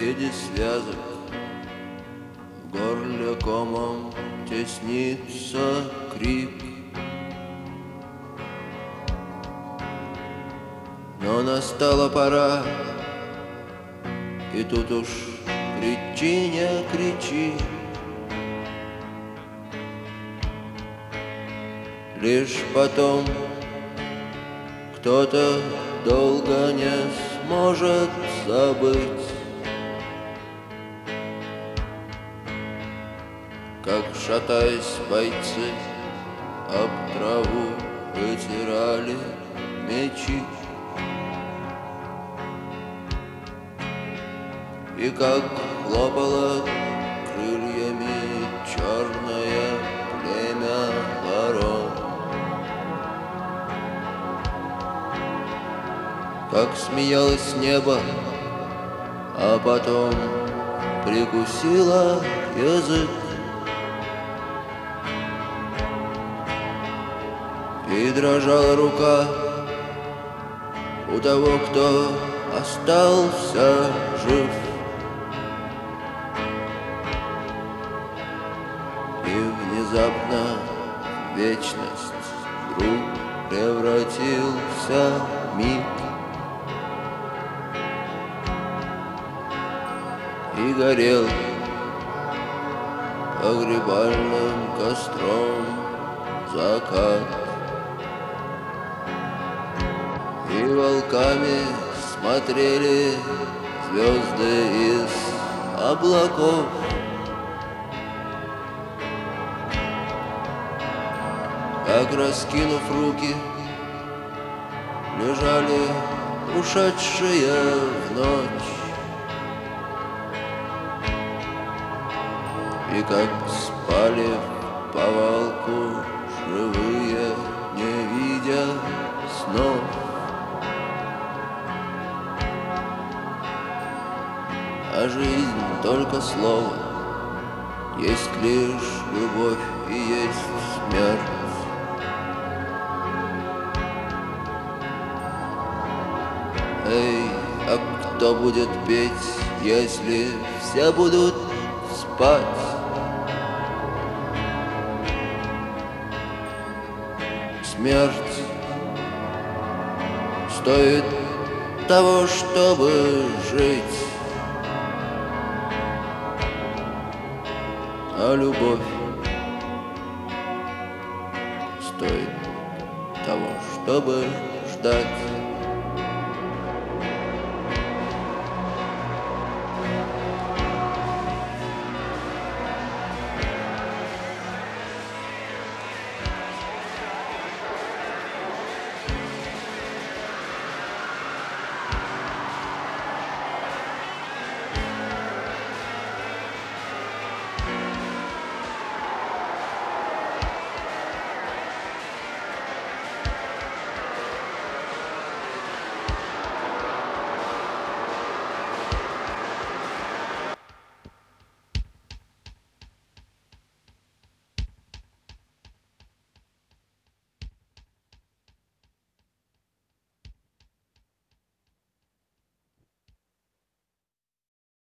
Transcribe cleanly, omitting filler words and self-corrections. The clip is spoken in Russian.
среди связок в горле комом теснится крик. Но настала пора, и тут уж кричи, не кричи. Лишь потом кто-то долго не сможет забыть, как, шатаясь, бойцы об траву вытирали мечи, и как хлопало крыльями черное племя ворон, как смеялось небо, а потом прикусило язык, и дрожала рука у того, кто остался жив. И внезапно вечность вдруг превратился в миг, и горел погребальным костром закат, и волками смотрели звезды из облаков. Как, раскинув руки, лежали ушедшие в ночь, и как спали в повалку живые, не видя снов. А жизнь только слово, есть лишь любовь и есть смерть. Эй, а кто будет петь, если все будут спать? Смерть стоит того, чтобы жить, а любовь стоит того, чтобы ждать.